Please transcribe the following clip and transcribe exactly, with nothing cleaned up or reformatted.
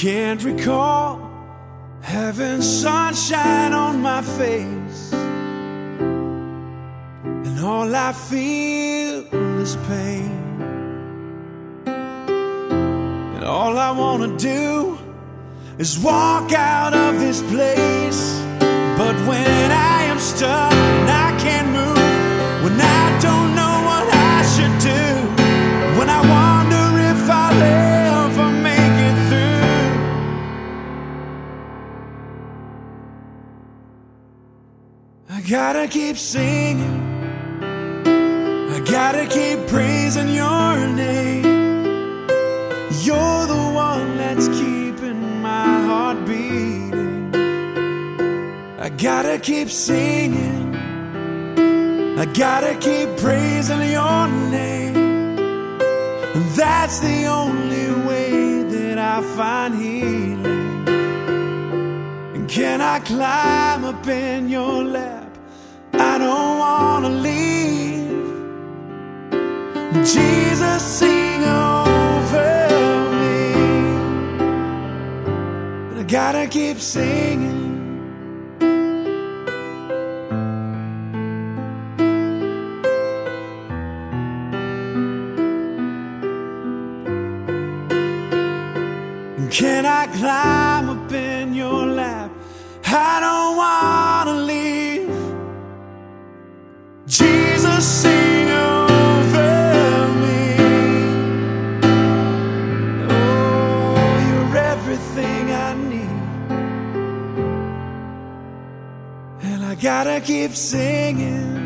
can't recall having sunshine on my face, and all I feel is pain. And all I wanna do is walk out of this place. But when I am stuck and I can't move, when I don't know what I should do, when I wonder if I'll ever make it through, I gotta keep singing, I gotta keep praising your name. You're the one that's keeping my heart beating. I gotta keep singing, I gotta keep praising your name. And that's the only way that I find healing. And can I climb up in your lap? I don't wanna leave. Jesus, sing over me. But I gotta keep singing. Can I climb up in your lap? I don't wanna leave. Jesus, sing over me. Oh, you're everything I need. And I gotta keep singing.